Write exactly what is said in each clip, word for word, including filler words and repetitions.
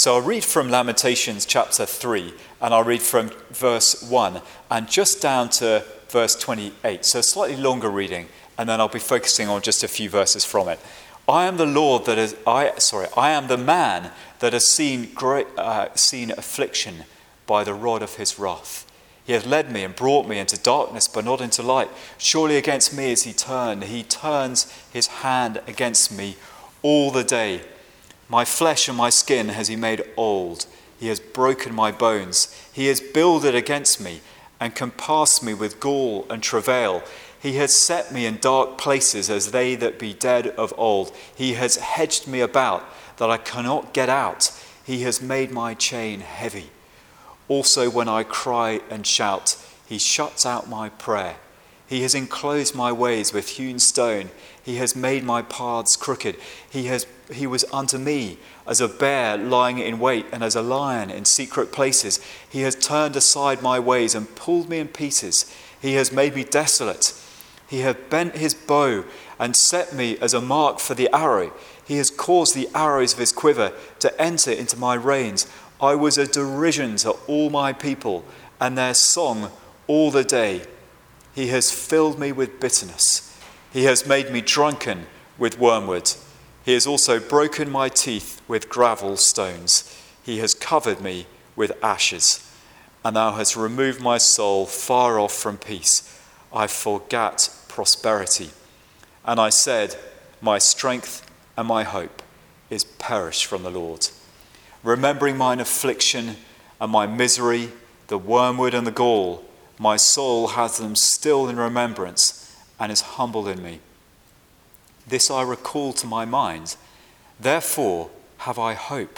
So I'll read from Lamentations chapter three, and I'll read from verse one and just down to verse twenty-eight. So a slightly longer reading, and then I'll be focusing on just a few verses from it. I am the Lord that is, I sorry, I am the man that has seen great, uh, seen affliction by the rod of his wrath. He hath led me and brought me into darkness, but not into light. Surely against me is he turned. He turns his hand against me all the day. My flesh and my skin has he made old. He has broken my bones. He has builded against me and compassed me with gall and travail. He has set me in dark places as they that be dead of old. He has hedged me about that I cannot get out. He has made my chain heavy. Also when I cry and shout, he shuts out my prayer. He has enclosed my ways with hewn stone. He has made my paths crooked. He has he was unto me as a bear lying in wait, and as a lion in secret places. He has turned aside my ways and pulled me in pieces. He has made me desolate. He hath bent his bow and set me as a mark for the arrow. He has caused the arrows of his quiver to enter into my reins. I was a derision to all my people, and their song all the day. He has filled me with bitterness. He has made me drunken with wormwood. He has also broken my teeth with gravel stones. He has covered me with ashes. And thou hast removed my soul far off from peace. I forgat prosperity. And I said, my strength and my hope is perished from the Lord. Remembering mine affliction and my misery, the wormwood and the gall, my soul has them still in remembrance and is humbled in me. This I recall to my mind, therefore have I hope.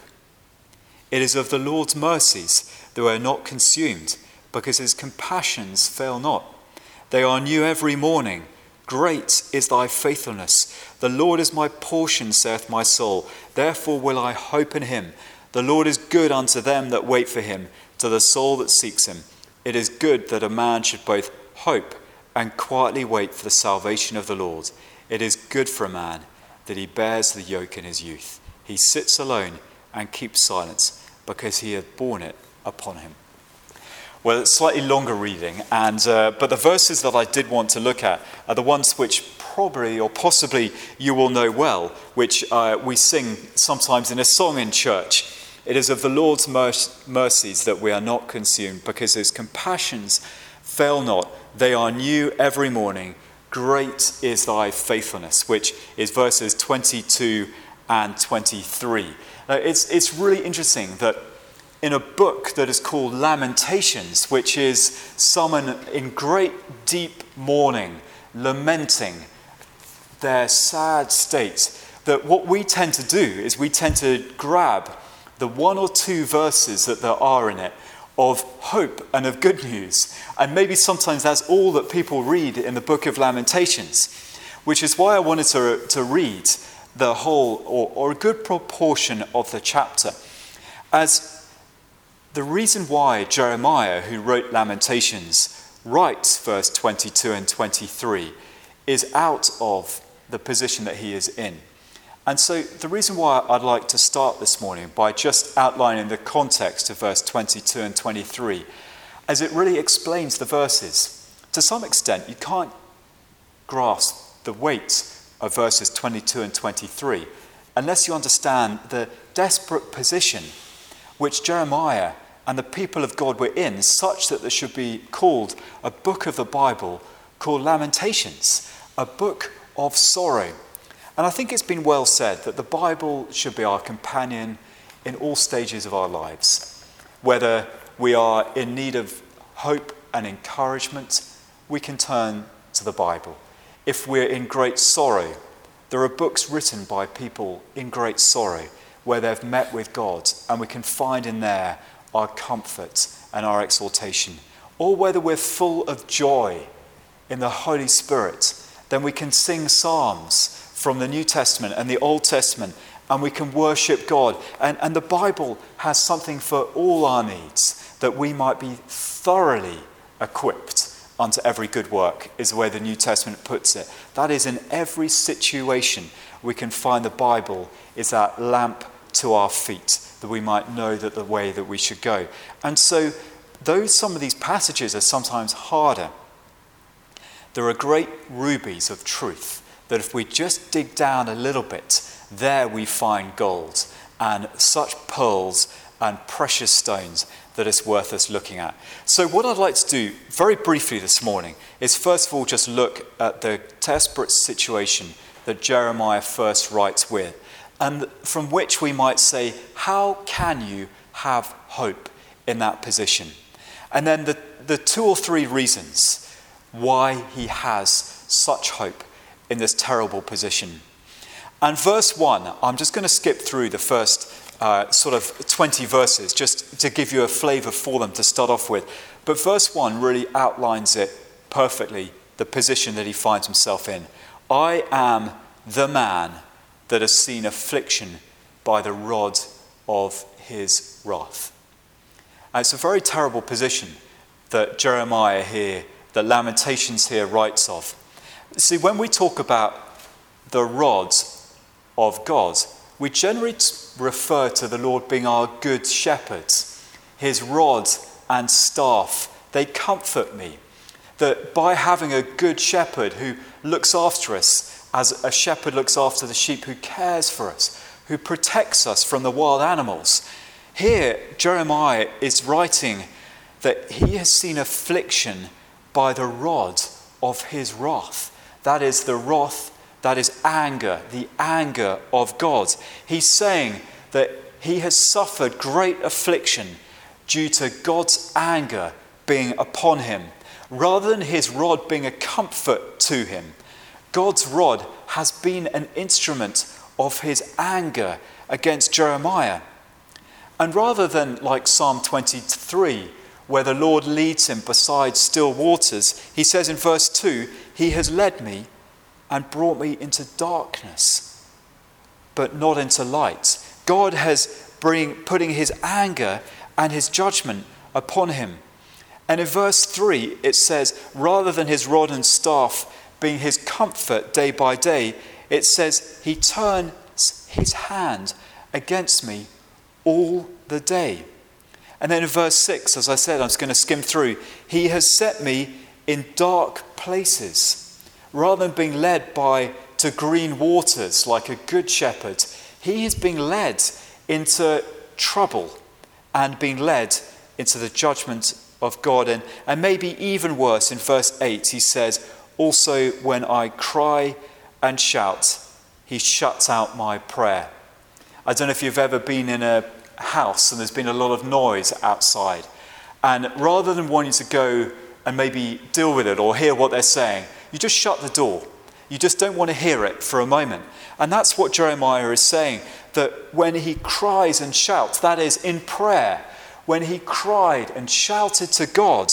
It is of the Lord's mercies that we are not consumed, because his compassions fail not. They are new every morning. Great is thy faithfulness. The Lord is my portion, saith my soul. Therefore will I hope in him. The Lord is good unto them that wait for him, to the soul that seeks him. It is good that a man should both hope and quietly wait for the salvation of the Lord. It is good for a man that he bears the yoke in his youth. He sits alone and keeps silence, because he hath borne it upon him. Well, it's slightly longer reading, and uh, but the verses that I did want to look at are the ones which probably or possibly you will know well, which uh, we sing sometimes in a song in church. It is of the Lord's mercies that we are not consumed, because his compassions fail not. They are new every morning. Great is thy faithfulness, which is verses twenty-two and twenty-three. Now, it's, it's really interesting that in a book that is called Lamentations, which is someone in great deep mourning, lamenting their sad state, that what we tend to do is we tend to grab the one or two verses that there are in it of hope and of good news. And maybe sometimes that's all that people read in the book of Lamentations, which is why I wanted to, to read the whole or, or a good proportion of the chapter. As the reason why Jeremiah, who wrote Lamentations, writes verse twenty-two and twenty-three is out of the position that he is in. And so the reason why I'd like to start this morning by just outlining the context of verse twenty-two and twenty-three, as it really explains the verses. To some extent, you can't grasp the weight of verses twenty-two and twenty-three unless you understand the desperate position which Jeremiah and the people of God were in, such that there should be called a book of the Bible called Lamentations, a book of sorrow. And I think it's been well said that the Bible should be our companion in all stages of our lives. Whether we are in need of hope and encouragement, we can turn to the Bible. If we're in great sorrow, there are books written by people in great sorrow where they've met with God, and we can find in there our comfort and our exaltation. Or whether we're full of joy in the Holy Spirit, then we can sing psalms from the New Testament and the Old Testament, and we can worship God. And, and the Bible has something for all our needs, that we might be thoroughly equipped unto every good work, is the way the New Testament puts it. That is, in every situation we can find the Bible is that lamp to our feet, that we might know that the way that we should go. And so, though some of these passages are sometimes harder, there are great rubies of truth that if we just dig down a little bit, there we find gold and such pearls and precious stones that it's worth us looking at. So what I'd like to do very briefly this morning is first of all just look at the desperate situation that Jeremiah first writes with, and from which we might say, how can you have hope in that position? And then the, the two or three reasons why he has such hope in this terrible position. And verse one, I'm just going to skip through the first uh, sort of twenty verses just to give you a flavour for them to start off with. But verse one really outlines it perfectly, the position that he finds himself in. I am the man that has seen affliction by the rod of his wrath. And it's a very terrible position that Jeremiah here, that Lamentations here writes of. See, when we talk about the rod of God, we generally refer to the Lord being our good shepherd. His rod and staff, they comfort me. That by having a good shepherd who looks after us, as a shepherd looks after the sheep, who cares for us, who protects us from the wild animals. Here, Jeremiah is writing that he has seen affliction by the rod of his wrath. That is the wrath, that is anger, the anger of God. He's saying that he has suffered great affliction due to God's anger being upon him. Rather than his rod being a comfort to him, God's rod has been an instrument of his anger against Jeremiah. And rather than like Psalm twenty-three, where the Lord leads him beside still waters, he says in verse two, he has led me and brought me into darkness, but not into light. God has bring, putting his anger and his judgment upon him. And in verse three, it says, rather than his rod and staff being his comfort day by day, it says, he turns his hand against me all the day. And then in verse six, as I said, I'm just going to skim through. He has set me in dark places. Rather than being led by to green waters like a good shepherd, he is being led into trouble and being led into the judgment of God. And, and maybe even worse, in verse eight, he says, also when I cry and shout, he shuts out my prayer. I don't know if you've ever been in a house and there's been a lot of noise outside, and rather than wanting to go and maybe deal with it or hear what they're saying, you just shut the door. You just don't want to hear it for a moment. And that's what Jeremiah is saying, that when he cries and shouts, that is in prayer, when he cried and shouted to God,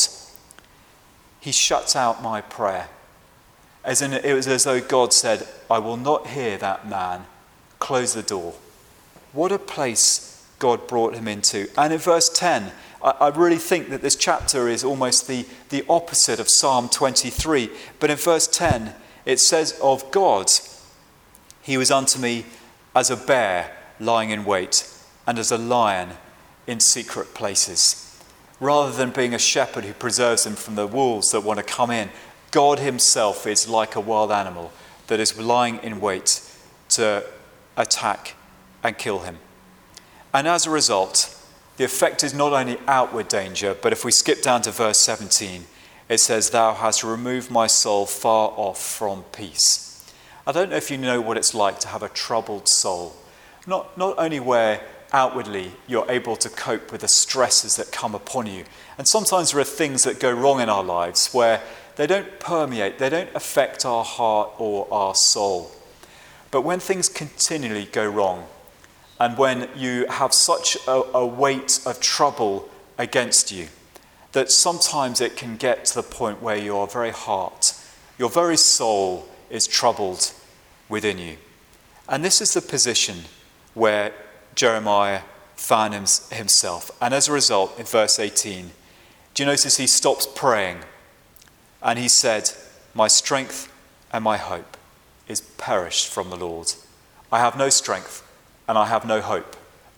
he shuts out my prayer. As in, it was as though God said, I will not hear that man. Close the door. What a place God brought him into. And in verse ten, I, I really think that this chapter is almost the, the opposite of Psalm twenty-three. But in verse ten, it says of God, he was unto me as a bear lying in wait, and as a lion in secret places. Rather than being a shepherd who preserves him from the wolves that want to come in, God himself is like a wild animal that is lying in wait to attack and kill him. And as a result, the effect is not only outward danger, but if we skip down to verse seventeen, it says, thou hast removed my soul far off from peace. I don't know if you know what it's like to have a troubled soul. Not, not only where outwardly you're able to cope with the stresses that come upon you. And sometimes there are things that go wrong in our lives where they don't permeate, they don't affect our heart or our soul. But when things continually go wrong, and when you have such a, a weight of trouble against you, that sometimes it can get to the point where your very heart, your very soul is troubled within you. And this is the position where Jeremiah found himself. And as a result, in verse eighteen, do you notice he stops praying? And he said, my strength and my hope is perished from the Lord. I have no strength and I have no hope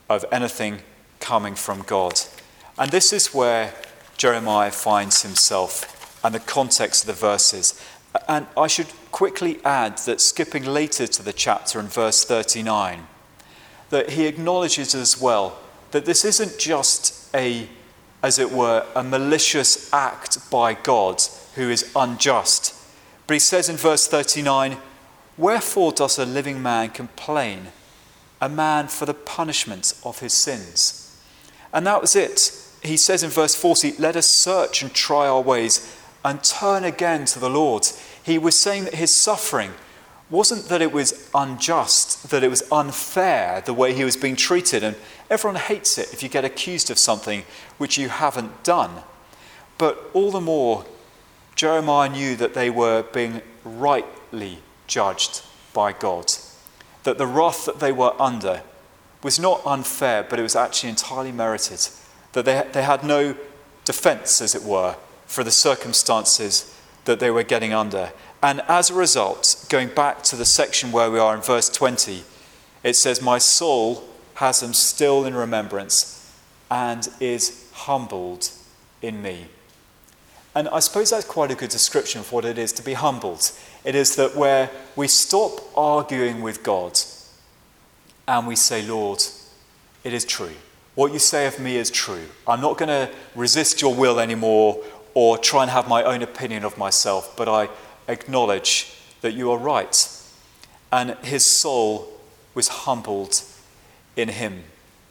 of anything coming from God. And this is where Jeremiah finds himself and the context of the verses. And I should quickly add that skipping later to the chapter in verse thirty-nine, that he acknowledges as well that this isn't just a, as it were, a malicious act by God who is unjust. But he says in verse thirty-nine, "Wherefore does a living man complain, a man for the punishment of his sins?" And that was it. He says in verse forty, "Let us search and try our ways and turn again to the Lord." He was saying that his suffering wasn't that it was unjust, that it was unfair the way he was being treated. And everyone hates it if you get accused of something which you haven't done. But all the more, Jeremiah knew that they were being rightly judged by God, that the wrath that they were under was not unfair, but it was actually entirely merited, that they, they had no defense, as it were, for the circumstances that they were getting under. And as a result, going back to the section where we are in verse twenty, it says, "My soul has them still in remembrance and is humbled in me." And I suppose that's quite a good description of what it is to be humbled. It is that where we stop arguing with God and we say, "Lord, it is true. What you say of me is true. I'm not going to resist your will anymore or try and have my own opinion of myself, but I acknowledge that you are right." And his soul was humbled in him.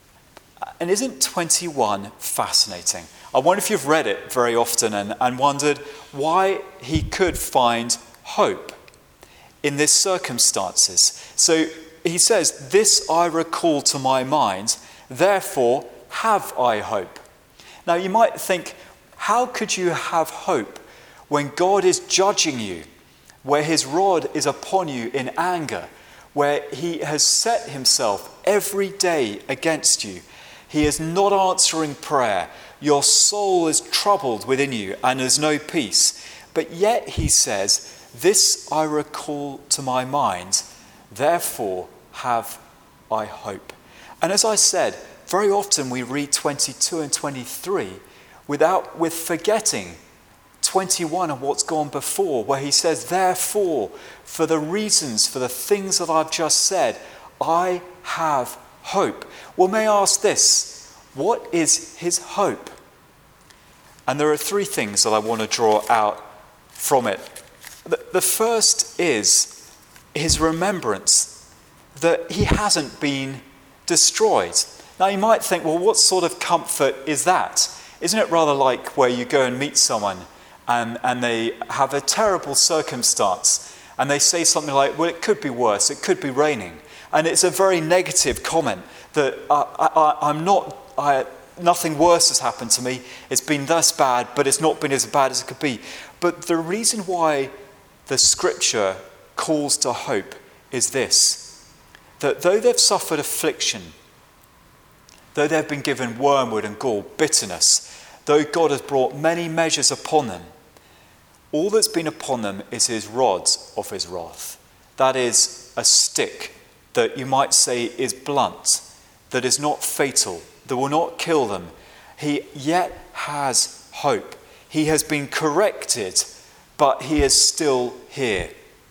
And isn't twenty-one fascinating? I wonder if you've read it very often and, and wondered why he could find hope in these circumstances. So he says, "This I recall to my mind, therefore have I hope." Now you might think, how could you have hope when God is judging you, where his rod is upon you in anger, where he has set himself every day against you? He is not answering prayer. Your soul is troubled within you and there's no peace. But yet he says, "This I recall to my mind, therefore have I hope." And as I said, very often we read twenty-two and twenty-three without with forgetting twenty-one and what's gone before, where he says, "Therefore, for the reasons, for the things that I've just said, I have hope." Well, may I ask this, what is his hope? And there are three things that I want to draw out from it. The, the first is his remembrance that he hasn't been destroyed. Now you might think, well, what sort of comfort is that? Isn't it rather like where you go and meet someone and, and they have a terrible circumstance and they say something like, "Well, it could be worse, it could be raining." And it's a very negative comment that I, I, I'm not, I, nothing worse has happened to me. It's been thus bad, but it's not been as bad as it could be. But the reason why the scripture calls to hope is this, that though they've suffered affliction, though they've been given wormwood and gall, bitterness, though God has brought many measures upon them, all that's been upon them is his rod of his wrath. That is a stick that you might say is blunt, that is not fatal, that will not kill them. He yet has hope. He has been corrected, but he is still here.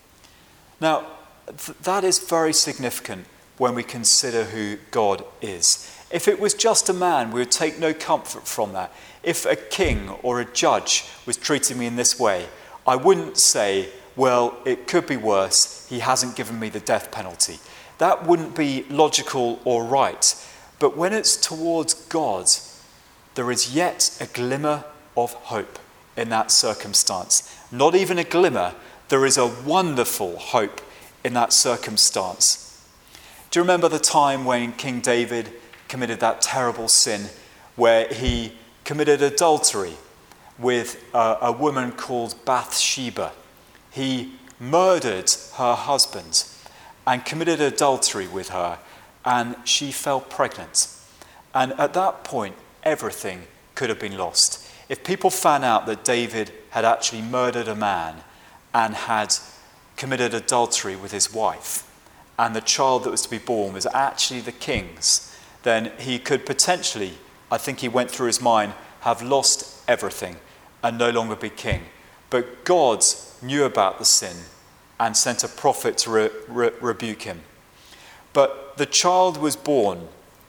Now, th- that is very significant when we consider who God is. If it was just a man, we would take no comfort from that. If a king or a judge was treating me in this way, I wouldn't say, "Well, it could be worse. He hasn't given me the death penalty." That wouldn't be logical or right. But when it's towards God, there is yet a glimmer of hope in that circumstance. Not even a glimmer, there is a wonderful hope in that circumstance. Do you remember the time when King David committed that terrible sin where he committed adultery with a, a woman called Bathsheba? He murdered her husband and committed adultery with her, and she fell pregnant. And at that point, everything could have been lost. If people found out that David had actually murdered a man and had committed adultery with his wife, and the child that was to be born was actually the king's, then he could potentially, I think he went through his mind, have lost everything and no longer be king. But God knew about the sin and sent a prophet to re- re- rebuke him. But the child was born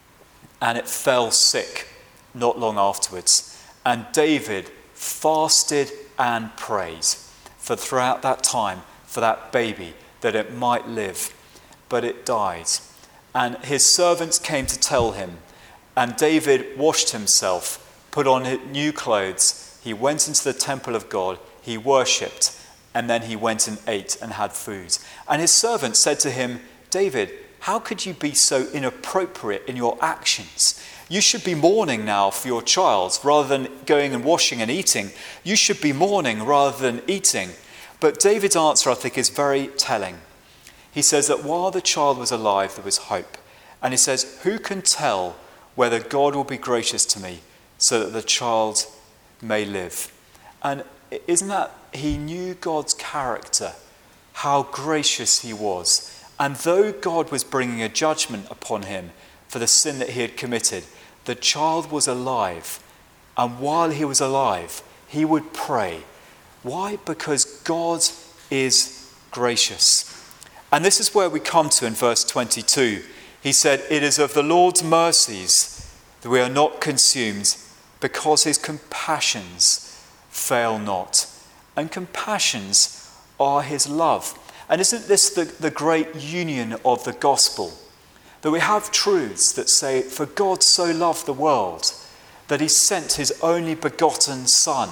and it fell sick not long afterwards. And David fasted and prayed for throughout that time for that baby, that it might live. But it died. And his servants came to tell him. And David washed himself, put on new clothes. He went into the temple of God. He worshipped. And then he went and ate and had food. And his servants said to him, David, how could you be so inappropriate in your actions? You should be mourning now for your child rather than going and washing and eating. You should be mourning rather than eating. But David's answer, I think, is very telling. He says that while the child was alive, there was hope. And he says, who can tell whether God will be gracious to me so that the child may live? And isn't that, he knew God's character, how gracious he was. And though God was bringing a judgment upon him for the sin that he had committed, the child was alive. And while he was alive, he would pray. Why? Because God is gracious. And this is where we come to in verse twenty-two. He said, it is of the Lord's mercies that we are not consumed, because his compassions fail not. And compassions are his love. And isn't this the, the great union of the gospel? That we have truths that say, for God so loved the world that he sent his only begotten son.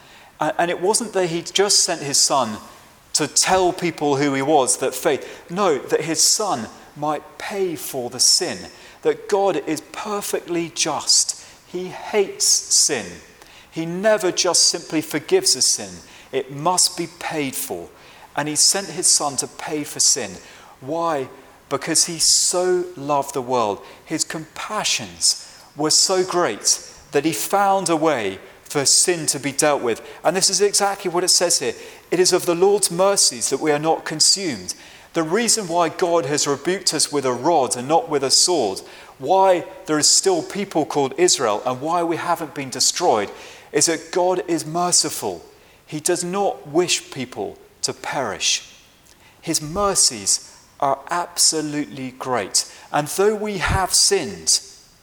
And it wasn't that he just sent his son to tell people who he was, that faith. No, that his son might pay for the sin. That God is perfectly just. He hates sin. He never just simply forgives a sin. It must be paid for. And he sent his son to pay for sin. Why? Because he so loved the world. His compassions were so great that he found a way for sin to be dealt with. And this is exactly what it says here. It is of the Lord's mercies that we are not consumed. The reason why God has rebuked us with a rod and not with a sword, why there is still people called Israel and why we haven't been destroyed, is that God is merciful. He does not wish people to perish. His mercies are absolutely great. And though we have sinned,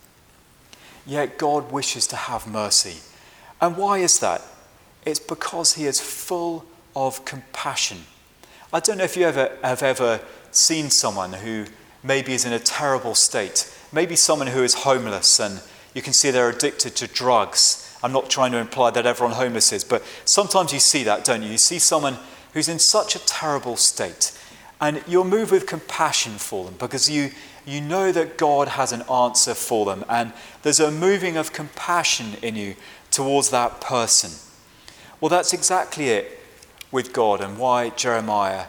yet God wishes to have mercy. And why is that? It's because he is full of compassion. I don't know if you ever have ever seen someone who maybe is in a terrible state. Maybe someone who is homeless and you can see they're addicted to drugs. I'm not trying to imply that everyone homeless is, but sometimes you see that, don't you? You see someone who's in such a terrible state, and you'll move with compassion for them because you, you know that God has an answer for them, and there's a moving of compassion in you towards that person. Well, that's exactly it with God and why Jeremiah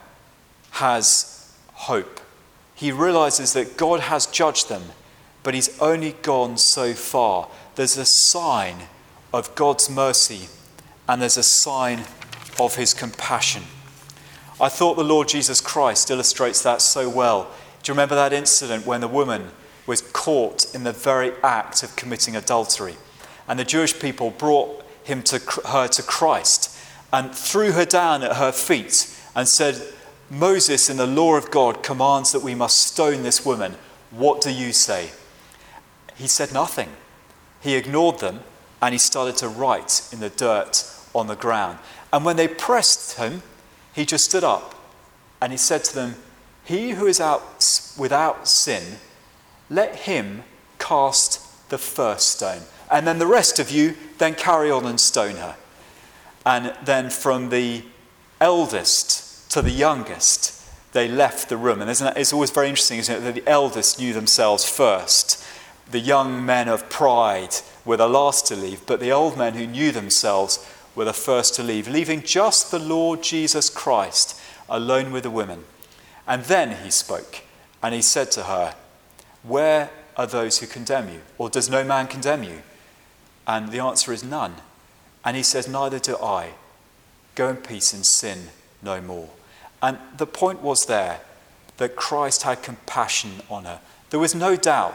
has hope. He realizes that God has judged them, but he's only gone so far. There's a sign of God's mercy and there's a sign of his compassion. I thought the Lord Jesus Christ illustrates that so well. Do you remember that incident when the woman was caught in the very act of committing adultery? And the Jewish people brought him to her to Christ and threw her down at her feet and said, Moses in the law of God commands that we must stone this woman. What do you say? He said nothing. He ignored them and he started to write in the dirt on the ground. And when they pressed him, he just stood up and he said to them, he who is out without sin, let him cast the first stone. And then the rest of you then carry on and stone her. And then from the eldest to the youngest, they left the room. And isn't that, it's always very interesting, isn't it, that the eldest knew themselves first. The young men of pride were the last to leave, but the old men who knew themselves were the first to leave, leaving just the Lord Jesus Christ alone with the women. And then he spoke, and he said to her, where are those who condemn you? Or does no man condemn you? And the answer is none. And he says, neither do I. Go in peace and sin no more. And the point was there that Christ had compassion on her. There was no doubt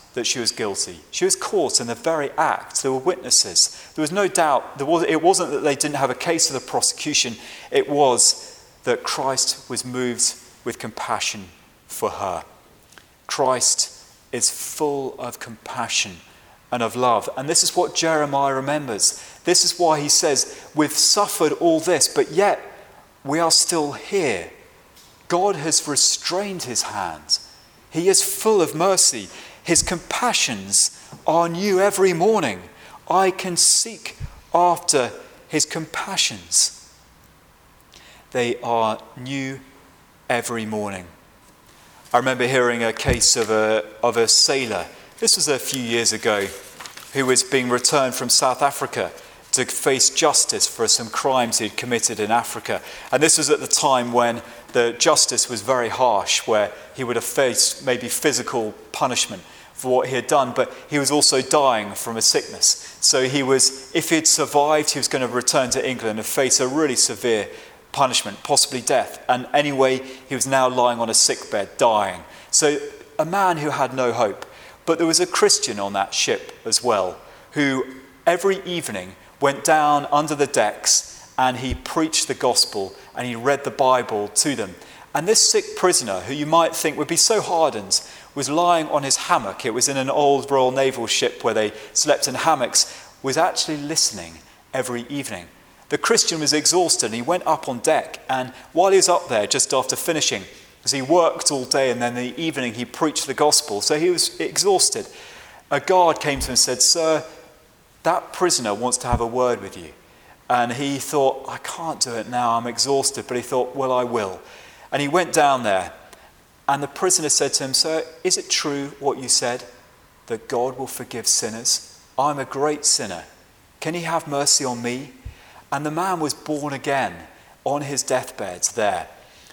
that she was guilty. She was caught in the very act. There were witnesses. There was no doubt. There was, it wasn't that they didn't have a case for the prosecution. It was that Christ was moved with compassion for her. Christ is full of compassion and of love. And this is what Jeremiah remembers. This is why he says, we've suffered all this, but yet we are still here. God has restrained his hand. He is full of mercy. His compassions are new every morning. I can seek after his compassions. They are new every morning. I remember hearing a case of a, of a sailor, this was a few years ago, who was being returned from South Africa to face justice for some crimes he'd committed in Africa. And this was at the time when the justice was very harsh, where he would have faced maybe physical punishment for what he had done, but he was also dying from a sickness. So he was, if he'd survived, he was going to return to England and face a really severe punishment, possibly death. And anyway, he was now lying on a sickbed, dying. So a man who had no hope. But there was a Christian on that ship as well, who every evening went down under the decks and he preached the gospel and he read the Bible to them. And this sick prisoner, who you might think would be so hardened, was lying on his hammock. It was in an old Royal Naval ship where they slept in hammocks, was actually listening every evening. The Christian was exhausted and he went up on deck, and while he was up there just after finishing, as he worked all day and then in the evening he preached the gospel, so he was exhausted. A guard came to him and said, "Sir, that prisoner wants to have a word with you." And he thought, "I can't do it now, I'm exhausted." But he thought, "Well, I will." And he went down there, and the prisoner said to him, "Sir, is it true what you said, that God will forgive sinners? I'm a great sinner. Can he have mercy on me?" And the man was born again on his deathbed there.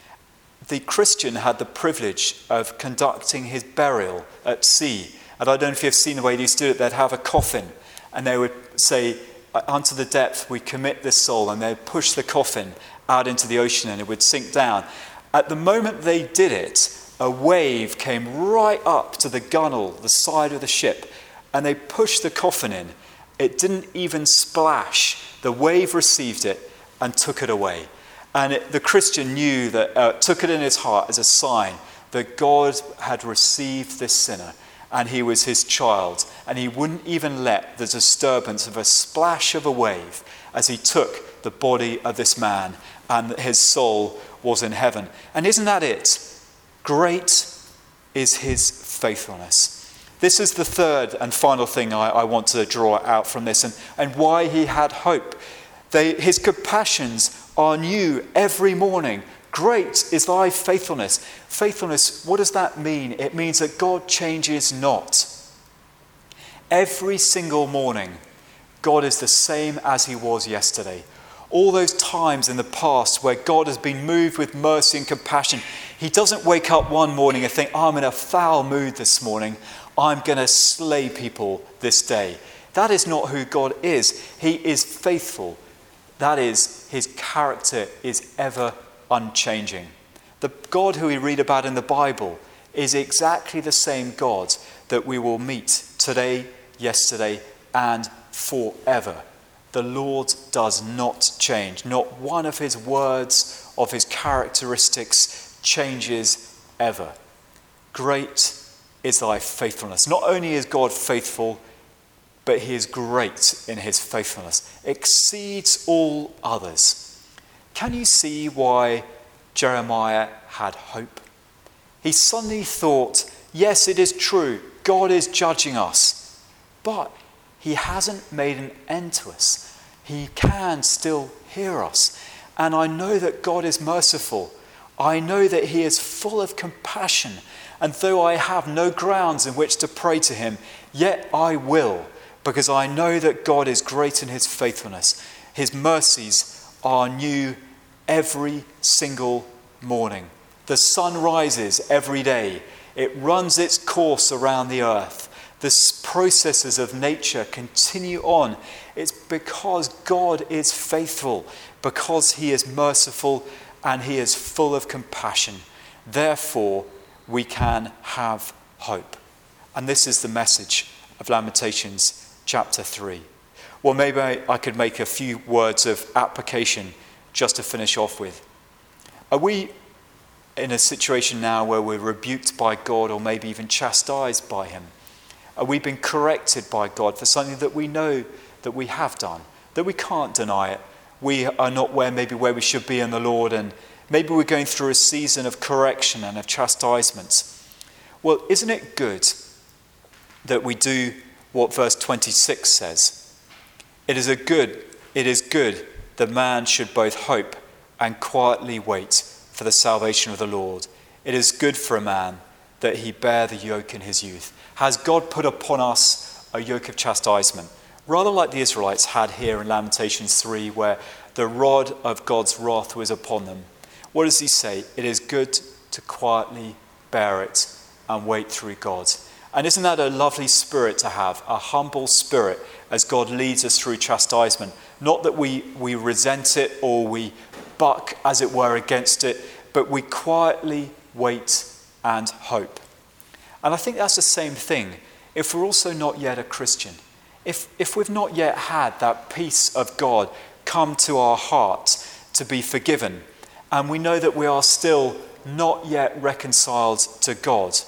The Christian had the privilege of conducting his burial at sea. And I don't know if you've seen the way they used to do it. They'd have a coffin and they would say, "Unto the depth we commit this soul," and they'd push the coffin out into the ocean and it would sink down. At the moment they did it, a wave came right up to the gunwale, the side of the ship, and they pushed the coffin in. It didn't even splash. The wave received it and took it away. And it, the Christian knew that, uh, took it in his heart as a sign that God had received this sinner and he was his child. And he wouldn't even let the disturbance of a splash of a wave as he took the body of this man, and his soul was in heaven. And isn't that it? Great is his faithfulness. This is the third and final thing I, I want to draw out from this, and, and why he had hope. They, his compassions are new every morning. Great is thy faithfulness. Faithfulness, what does that mean? It means that God changes not. Every single morning, God is the same as he was yesterday. All those times in the past where God has been moved with mercy and compassion, he doesn't wake up one morning and think, "I'm in a foul mood this morning. I'm going to slay people this day." That is not who God is. He is faithful. That is, his character is ever unchanging. The God who we read about in the Bible is exactly the same God that we will meet today, yesterday, and forever. The Lord does not change. Not one of his words, of his characteristics, changes ever. Great is thy faithfulness. Not only is God faithful, but he is great in his faithfulness. Exceeds all others. Can you see why Jeremiah had hope? He suddenly thought, yes, it is true, God is judging us, but he hasn't made an end to us. He can still hear us. And I know that God is merciful. I know that he is full of compassion. And though I have no grounds in which to pray to him, yet I will, because I know that God is great in his faithfulness. His mercies are new every single morning. The sun rises every day. It runs its course around the earth. The processes of nature continue on. It's because God is faithful, because he is merciful and he is full of compassion. Therefore, we can have hope. And this is the message of Lamentations chapter three. Well, maybe I, I could make a few words of application just to finish off with. Are we in a situation now where we're rebuked by God or maybe even chastised by him? Are we being corrected by God for something that we know that we have done, that we can't deny it? We are not where maybe where we should be in the Lord, and maybe we're going through a season of correction and of chastisement. Well, isn't it good that we do what verse twenty-six says? It is a good, it is good that man should both hope and quietly wait for the salvation of the Lord. It is good for a man that he bear the yoke in his youth. Has God put upon us a yoke of chastisement? Rather like the Israelites had here in Lamentations three, where the rod of God's wrath was upon them. What does he say? It is good to quietly bear it and wait through God. And isn't that a lovely spirit to have? A humble spirit as God leads us through chastisement. Not that we, we resent it or we buck, as it were, against it, but we quietly wait and hope. And I think that's the same thing if we're also not yet a Christian. If, if we've not yet had that peace of God come to our hearts to be forgiven, and we know that we are still not yet reconciled to God,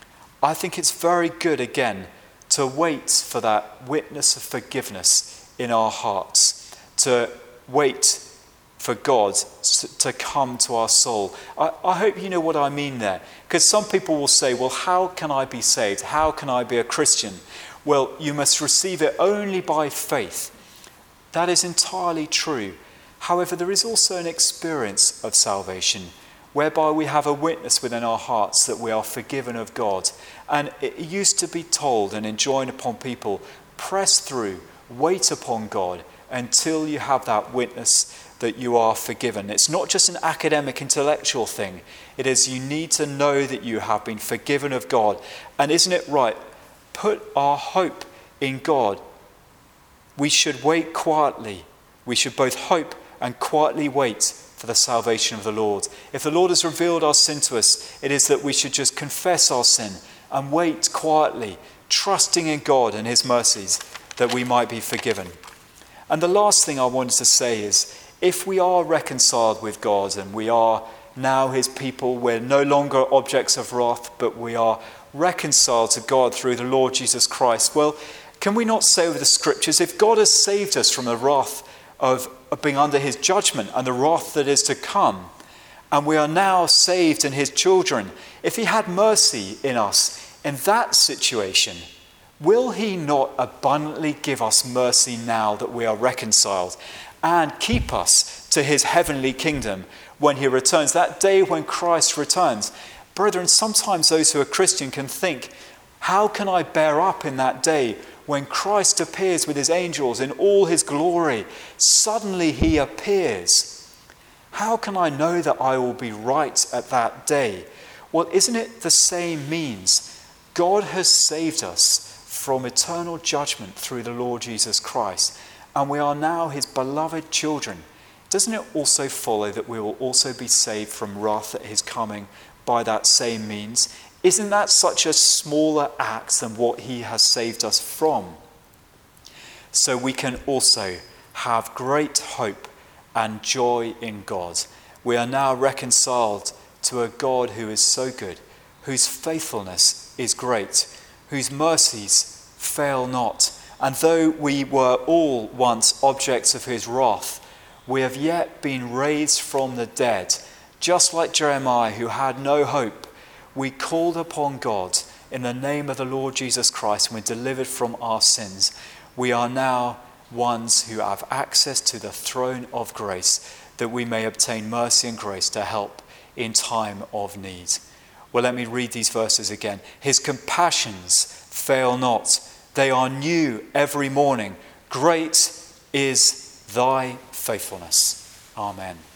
I think it's very good, again, to wait for that witness of forgiveness in our hearts, to wait for God to come to our soul. I, I hope you know what I mean there, because some people will say, well, how can I be saved? How can I be a Christian? Well, you must receive it only by faith. That is entirely true. However, there is also an experience of salvation whereby we have a witness within our hearts that we are forgiven of God. And it used to be told and enjoined upon people, press through, wait upon God until you have that witness that you are forgiven. It's not just an academic, intellectual thing. It is you need to know that you have been forgiven of God. And isn't it right? Put our hope in God. We should wait quietly. We should both hope and quietly wait for the salvation of the Lord. If the Lord has revealed our sin to us, it is that we should just confess our sin and wait quietly, trusting in God and his mercies that we might be forgiven. And the last thing I wanted to say is, if we are reconciled with God and we are now his people, we're no longer objects of wrath, but we are reconciled to God through the Lord Jesus Christ. Well, can we not say with the scriptures, if God has saved us from the wrath of, of being under his judgment and the wrath that is to come, and we are now saved and his children, if he had mercy in us in that situation, will he not abundantly give us mercy now that we are reconciled and keep us to his heavenly kingdom when he returns, that day when Christ returns? Brethren, sometimes those who are Christian can think, how can I bear up in that day when Christ appears with his angels in all his glory? Suddenly he appears. How can I know that I will be right at that day? Well, isn't it the same means? God has saved us from eternal judgment through the Lord Jesus Christ, and we are now his beloved children. Doesn't it also follow that we will also be saved from wrath at his coming by that same means? Isn't that such a smaller act than what he has saved us from? So we can also have great hope and joy in God. We are now reconciled to a God who is so good, whose faithfulness is great, whose mercies fail not. And though we were all once objects of his wrath, we have yet been raised from the dead. Just like Jeremiah, who had no hope, we called upon God in the name of the Lord Jesus Christ and were delivered from our sins. We are now ones who have access to the throne of grace, that we may obtain mercy and grace to help in time of need. Well, let me read these verses again. His compassions fail not. They are new every morning. Great is thy faithfulness. Amen.